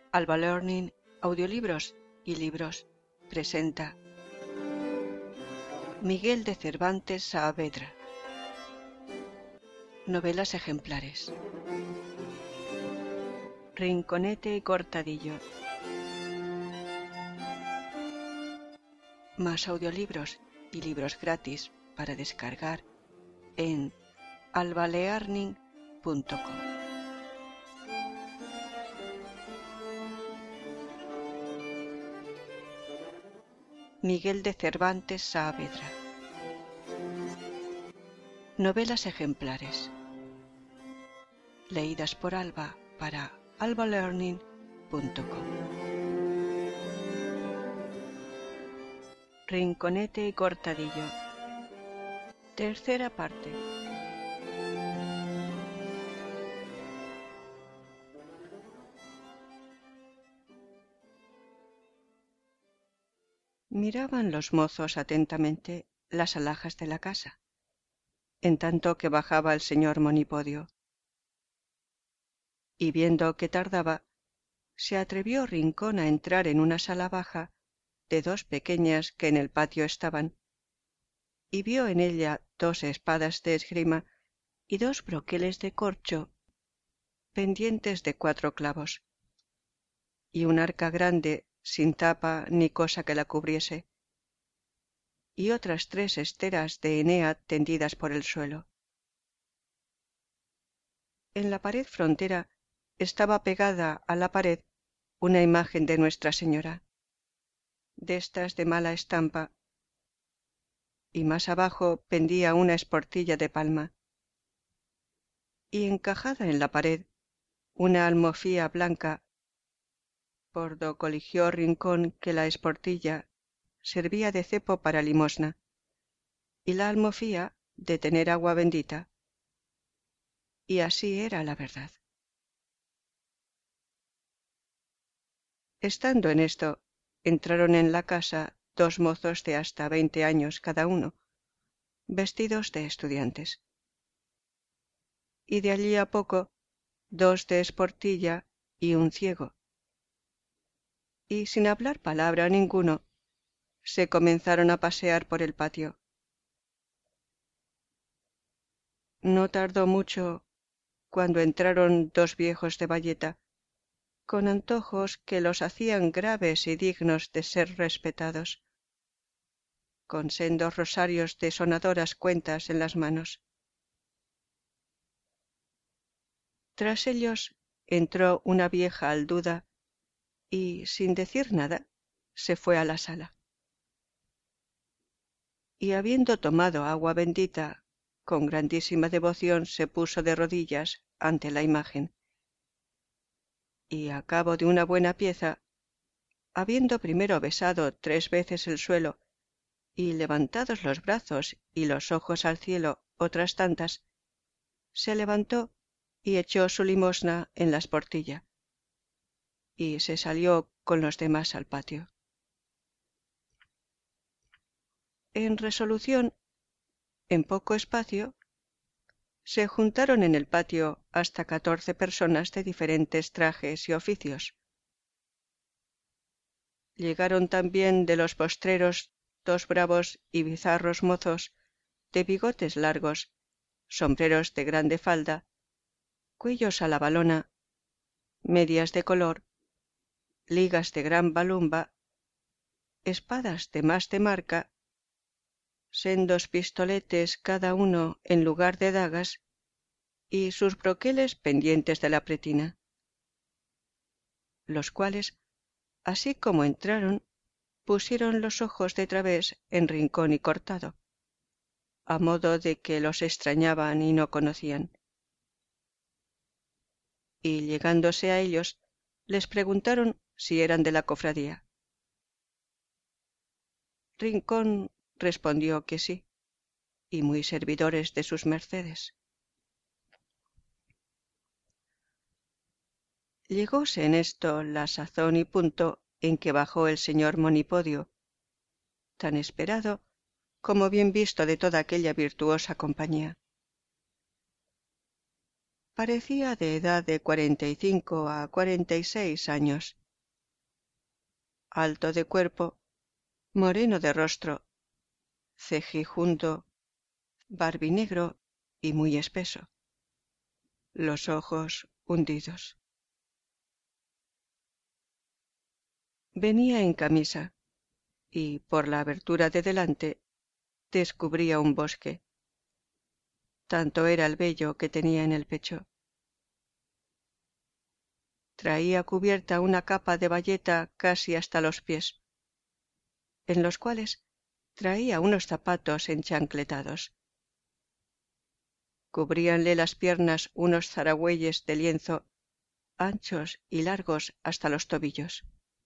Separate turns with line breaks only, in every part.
Alba Learning, Audiolibros y Libros presenta Miguel de Cervantes Saavedra. Novelas ejemplares. Rinconete y Cortadillo. Más audiolibros y libros gratis para descargar en albalearning.com. Miguel de Cervantes Saavedra. Novelas ejemplares. Leídas por Alba para albalearning.com. Rinconete y Cortadillo. Tercera parte. Miraban los mozos atentamente las alhajas de la casa, en tanto que bajaba el señor Monipodio, y viendo que tardaba, se atrevió Rincón a entrar en una sala baja de dos pequeñas que en el patio estaban, y vio en ella dos espadas de esgrima y dos broqueles de corcho pendientes de 4 clavos, y un arca grande sin tapa ni cosa que la cubriese, y otras 3 esteras de enea tendidas por el suelo. En la pared frontera estaba pegada a la pared una imagen de Nuestra Señora, de estas de mala estampa, y más abajo pendía una esportilla de palma, y encajada en la pared una almofía blanca, por do coligió Rincón que la esportilla servía de cepo para limosna, y la almofía de tener agua bendita, y así era la verdad. Estando en esto, entraron en la casa 2 mozos de hasta 20 años cada uno, vestidos de estudiantes, y de allí a poco 2 de esportilla y un ciego, y sin hablar palabra a ninguno, se comenzaron a pasear por el patio. No tardó mucho cuando entraron 2 viejos de bayeta, con antojos que los hacían graves y dignos de ser respetados, con sendos rosarios de sonadoras cuentas en las manos. Tras ellos entró una vieja alduda y, sin decir nada, se fue a la sala. Y habiendo tomado agua bendita, con grandísima devoción se puso de rodillas ante la imagen, y a cabo de una buena pieza, habiendo primero besado 3 veces el suelo, y levantados los brazos y los ojos al cielo otras tantas, se levantó y echó su limosna en la esportilla, y se salió con los demás al patio. En resolución, en poco espacio, se juntaron en el patio hasta 14 personas de diferentes trajes y oficios. Llegaron también de los postreros 2 bravos y bizarros mozos de bigotes largos, sombreros de grande falda, cuellos a la valona, medias de color, ligas de gran balumba, espadas de más de marca, sendos pistoletes cada uno en lugar de dagas, y sus broqueles pendientes de la pretina, los cuales, así como entraron, pusieron los ojos de través en Rincón y Cortado, a modo de que los extrañaban y no conocían. Y llegándose a ellos, les preguntaron si eran de la cofradía. Rincón respondió que sí, y muy servidores de sus mercedes. Llegóse en esto la sazón y punto en que bajó el señor Monipodio, tan esperado como bien visto de toda aquella virtuosa compañía. Parecía de edad de 45 a 46 años, alto de cuerpo, moreno de rostro, cejijunto, barbinegro y muy espeso, los ojos hundidos. Venía en camisa y, por la abertura de delante, descubría un bosque. Tanto era el vello que tenía en el pecho. Traía cubierta una capa de bayeta casi hasta los pies, en los cuales traía unos zapatos enchancletados. Cubríanle las piernas unos zaragüeyes de lienzo, anchos y largos hasta los tobillos.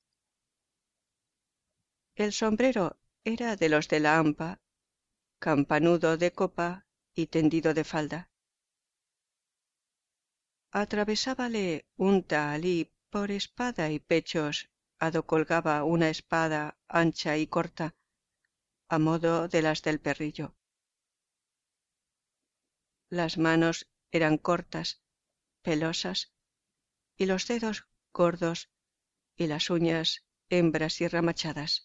El sombrero era de los de la hampa, campanudo de copa y tendido de falda. Atravesábale un tahalí por espada y pechos, ado colgaba una espada ancha y corta, a modo de las del perrillo. Las manos eran cortas, pelosas, y los dedos gordos, y las uñas hembras y ramachadas.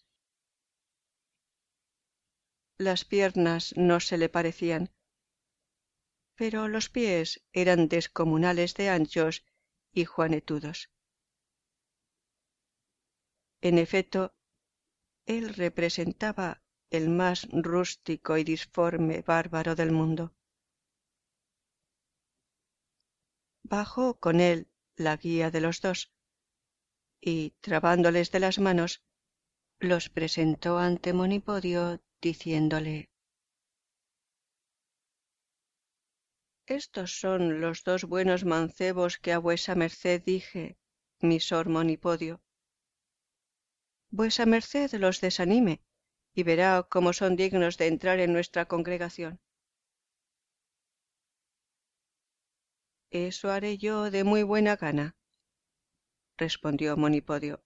Las piernas no se le parecían, pero los pies eran descomunales de anchos y juanetudos. En efecto, él representaba el más rústico y disforme bárbaro del mundo. Bajó con él la guía de los dos, y, trabándoles de las manos, los presentó ante Monipodio, diciéndole: Estos son los dos buenos mancebos que a vuesa merced dije, mi sor Monipodio. Vuesa merced los desanime, y verá cómo son dignos de entrar en nuestra congregación. Eso haré yo de muy buena gana, respondió Monipodio.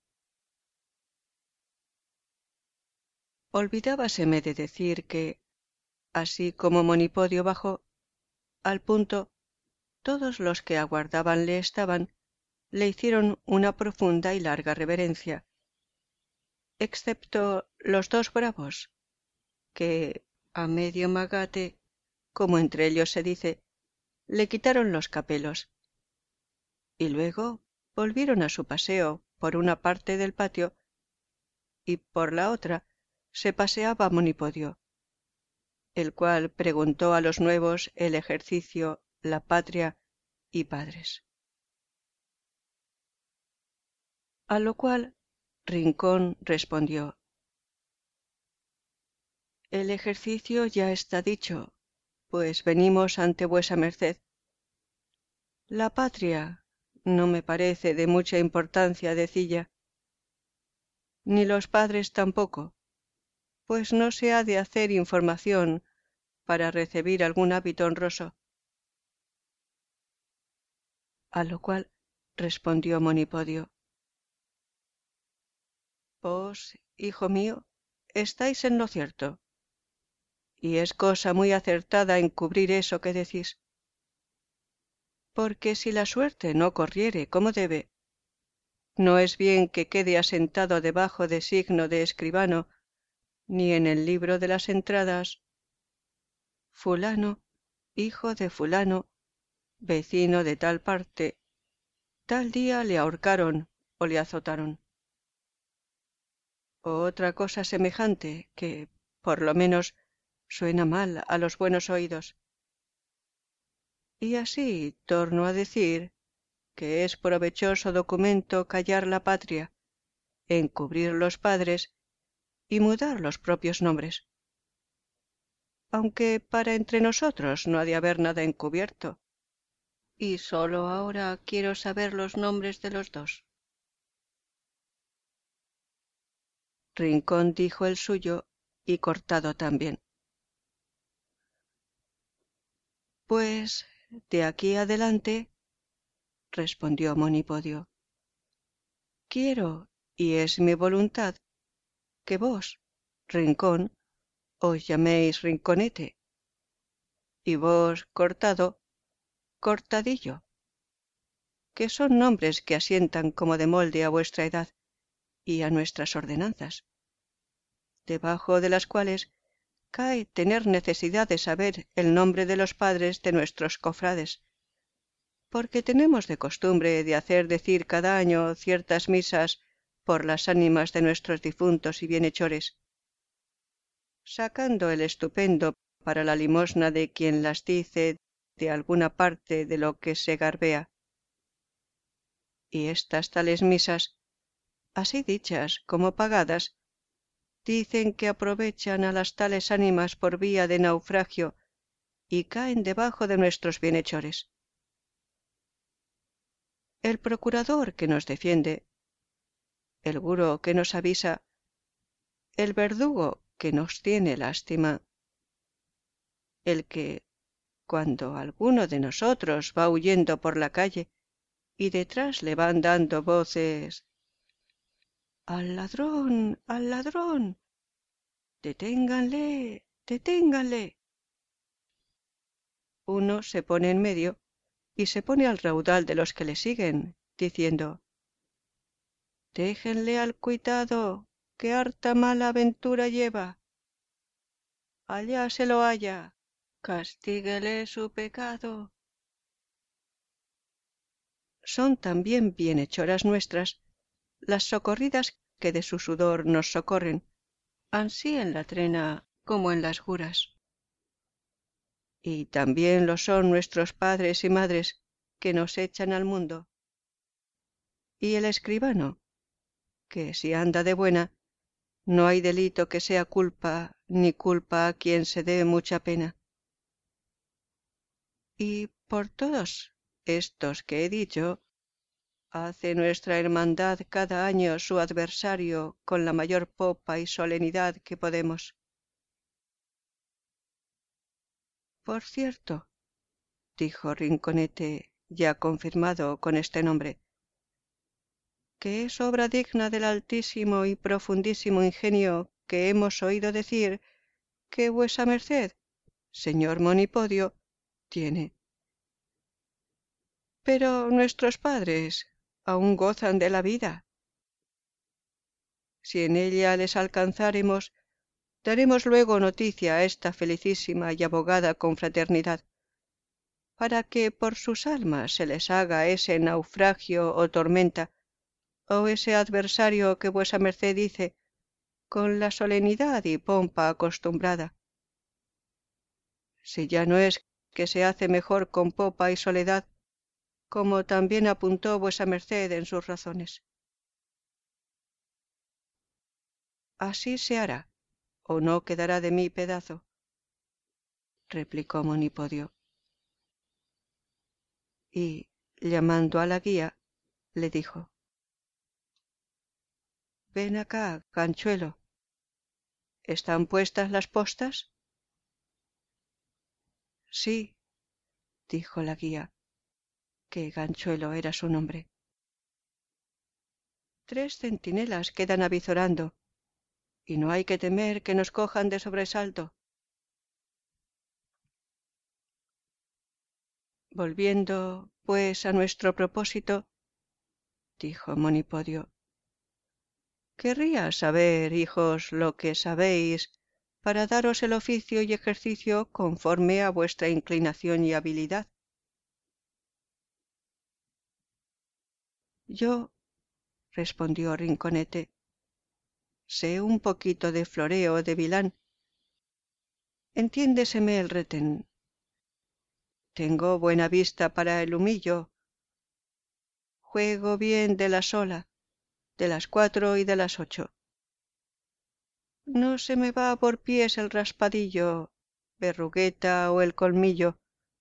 Olvidábaseme de decir que, así como Monipodio bajó, al punto todos los que aguardabanle estaban, le hicieron una profunda y larga reverencia, excepto los dos bravos, que, a medio magate, como entre ellos se dice, le quitaron los capelos, y luego volvieron a su paseo por una parte del patio, y por la otra se paseaba Monipodio, el cual preguntó a los nuevos el ejercicio, la patria y padres. A lo cual Rincón respondió: El ejercicio ya está dicho, pues venimos ante vuesa merced. La patria no me parece de mucha importancia decilla, ni los padres tampoco, pues no se ha de hacer información para recebir algún hábito honroso. A lo cual respondió Monipodio: Vos, hijo mío, estáis en lo cierto, y es cosa muy acertada encubrir eso que decís. Porque si la suerte no corriere como debe, no es bien que quede asentado debajo de signo de escribano, ni en el libro de las entradas: fulano, hijo de fulano, vecino de tal parte, tal día le ahorcaron o le azotaron. O otra cosa semejante que, por lo menos, suena mal a los buenos oídos. Y así torno a decir que es provechoso documento callar la patria, encubrir los padres y mudar los propios nombres. Aunque para entre nosotros no ha de haber nada encubierto, y sólo ahora quiero saber los nombres de los dos. Rincón dijo el suyo y Cortado también. Pues de aquí adelante, respondió Monipodio, quiero, y es mi voluntad, que vos, Rincón, os llaméis Rinconete, y vos, Cortado, Cortadillo, que son nombres que asientan como de molde a vuestra edad, y a nuestras ordenanzas, debajo de las cuales cae tener necesidad de saber el nombre de los padres de nuestros cofrades, porque tenemos de costumbre de hacer decir cada año ciertas misas por las ánimas de nuestros difuntos y bienhechores, sacando el estupendo para la limosna de quien las dice de alguna parte de lo que se garbea. Y estas tales misas, así dichas como pagadas, dicen que aprovechan a las tales ánimas por vía de naufragio y caen debajo de nuestros bienhechores. El procurador que nos defiende, el guro que nos avisa, el verdugo que nos tiene lástima, el que, cuando alguno de nosotros va huyendo por la calle y detrás le van dando voces «¡Al ladrón! ¡Al ladrón! ¡Deténganle! ¡Deténganle!», uno se pone en medio y se pone al raudal de los que le siguen, diciendo «Déjenle al cuitado, que harta mala aventura lleva. Allá se lo haya, castíguele su pecado». Son también bienhechoras nuestras las socorridas que de su sudor nos socorren, ansí en la trena como en las juras. Y también lo son nuestros padres y madres que nos echan al mundo. Y el escribano, que si anda de buena, no hay delito que sea culpa, ni culpa a quien se dé mucha pena. Y por todos estos que he dicho, hace nuestra hermandad cada año su adversario con la mayor popa y solenidad que podemos. Por cierto, dijo Rinconete, ya confirmado con este nombre, que es obra digna del altísimo y profundísimo ingenio que hemos oído decir que vuesa merced, señor Monipodio, tiene. Pero nuestros padres aún gozan de la vida. Si en ella les alcanzáremos, daremos luego noticia a esta felicísima y abogada confraternidad, para que por sus almas se les haga ese naufragio o tormenta, o ese adversario que vuesa merced dice, con la solenidad y pompa acostumbrada. Si ya no es que se hace mejor con popa y soledad, como también apuntó vuesa merced en sus razones. Así se hará, o no quedará de mí pedazo, replicó Monipodio. Y, llamando a la guía, le dijo: «Ven acá, ganchuelo. ¿Están puestas las postas?» «Sí», dijo la guía, que Ganchuelo era su nombre. «3 centinelas quedan avizorando, y no hay que temer que nos cojan de sobresalto». Volviendo, pues, a nuestro propósito, dijo Monipodio, querría saber, hijos, lo que sabéis, para daros el oficio y ejercicio conforme a vuestra inclinación y habilidad. Yo, respondió Rinconete, sé un poquito de floreo de vilán. Entiéndeseme el retén. Tengo buena vista para el humillo. Juego bien de la sola, de las 4 y de las 8. No se me va por pies el raspadillo, verrugueta o el colmillo.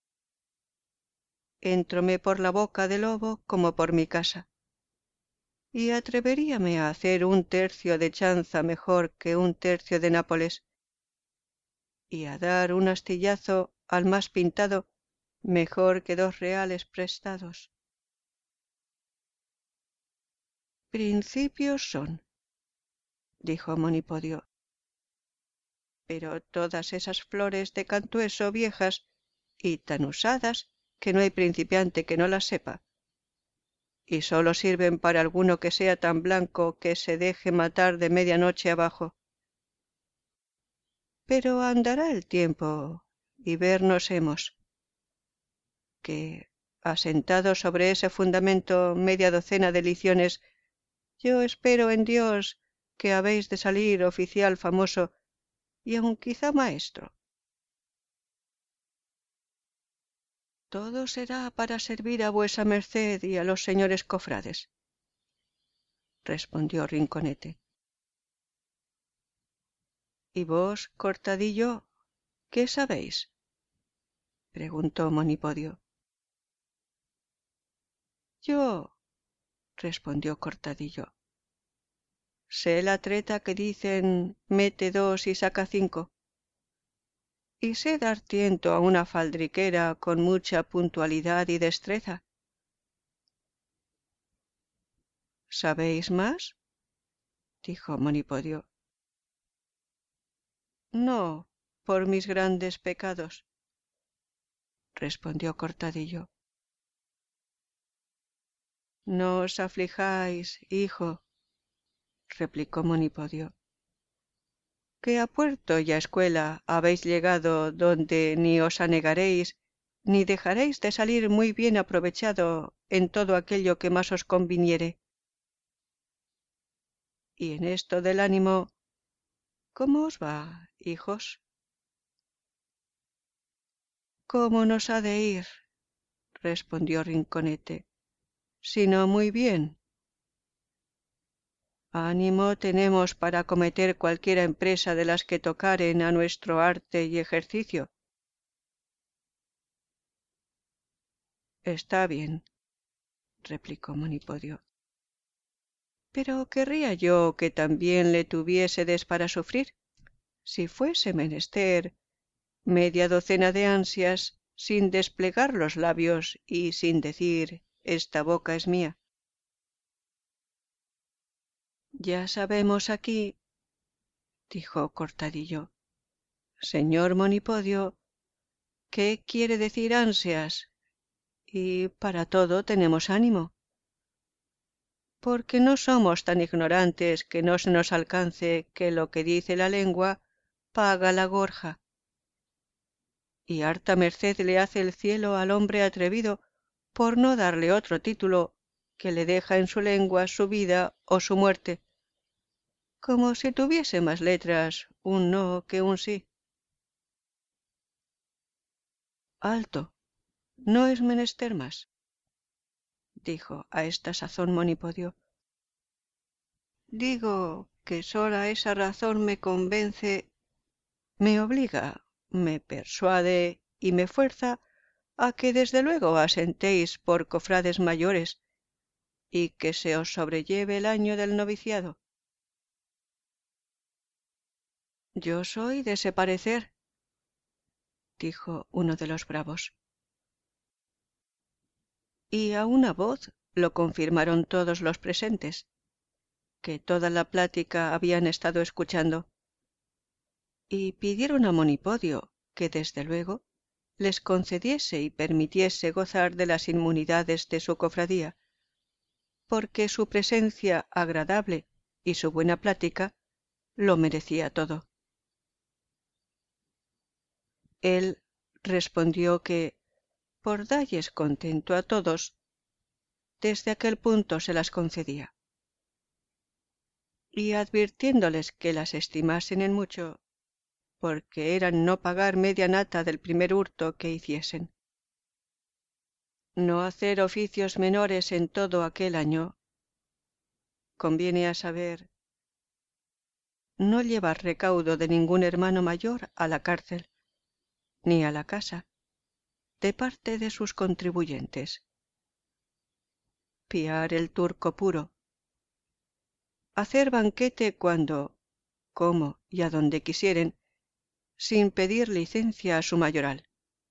Éntrome por la boca del lobo como por mi casa. Y atreveríame a hacer 1/3 de chanza mejor que 1/3 de Nápoles, y a dar un astillazo al más pintado mejor que 2 reales prestados. Principios son, dijo Monipodio, pero todas esas flores de cantueso viejas y tan usadas que no hay principiante que no las sepa. y sólo sirven para alguno que sea tan blanco que se deje matar de medianoche abajo. Pero andará el tiempo y vernos hemos, que, asentado sobre ese fundamento media docena de liciones, yo espero en Dios que habéis de salir oficial famoso y aun quizá maestro. Todo será para servir a vuesa merced y a los señores cofrades, respondió Rinconete. ¿Y vos, Cortadillo, qué sabéis? Preguntó Monipodio. Yo, respondió Cortadillo, sé la treta que dicen mete 2 y saca 5, y sé dar tiento a una faldriquera con mucha puntualidad y destreza. ¿Sabéis más? Dijo Monipodio. No, por mis grandes pecados, respondió Cortadillo. No os aflijáis, hijo, replicó Monipodio, que a puerto y a escuela habéis llegado donde ni os anegaréis ni dejaréis de salir muy bien aprovechado en todo aquello que más os conviniere. Y en esto del ánimo, ¿cómo os va, hijos? ¿Cómo nos ha de ir? Respondió Rinconete, sino muy bien. Ánimo tenemos para acometer cualquiera empresa de las que tocaren a nuestro arte y ejercicio. Está bien, replicó Monipodio, pero querría yo que también le tuviésedes para sufrir, si fuese menester, media docena de ansias sin desplegar los labios y sin decir esta boca es mía. Ya sabemos aquí, dijo Cortadillo, señor Monipodio, qué quiere decir ansias, y para todo tenemos ánimo, porque no somos tan ignorantes que no se nos alcance que lo que dice la lengua paga la gorja. Y harta merced le hace el cielo al hombre atrevido por no darle otro título que le deja en su lengua su vida o su muerte, como si tuviese más letras un no que un sí. Alto, no es menester más, dijo a esta sazón Monipodio. Digo que sola esa razón me convence, me obliga, me persuade y me fuerza a que desde luego asentéis por cofrades mayores y que se os sobrelleve el año del noviciado. Yo soy de ese parecer, dijo uno de los bravos. Y a una voz lo confirmaron todos los presentes, que toda la plática habían estado escuchando, y pidieron a Monipodio que desde luego les concediese y permitiese gozar de las inmunidades de su cofradía, porque su presencia agradable y su buena plática lo merecía todo. Él respondió que, por dalles contento a todos, desde aquel punto se las concedía, y advirtiéndoles que las estimasen en mucho, porque eran no pagar media nata del primer hurto que hiciesen. No hacer oficios menores en todo aquel año. Conviene a saber, no llevar recaudo de ningún hermano mayor a la cárcel, ni a la casa, de parte de sus contribuyentes. Piar el turco puro. Hacer banquete cuando, como y a donde quisieren, sin pedir licencia a su mayoral.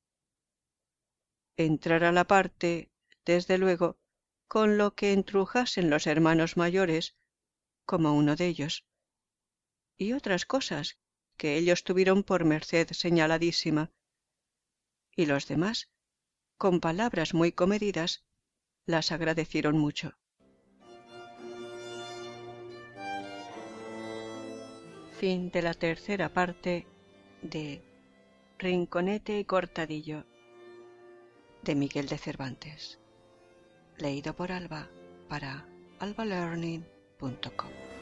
Entrar a la parte, desde luego, con lo que entrujasen los hermanos mayores, como uno de ellos, y otras cosas que ellos tuvieron por merced señaladísima, y los demás, con palabras muy comedidas, las agradecieron mucho. Fin de la tercera parte de Rinconete y Cortadillo de Miguel de Cervantes. Leído por Alba para albalearning.com.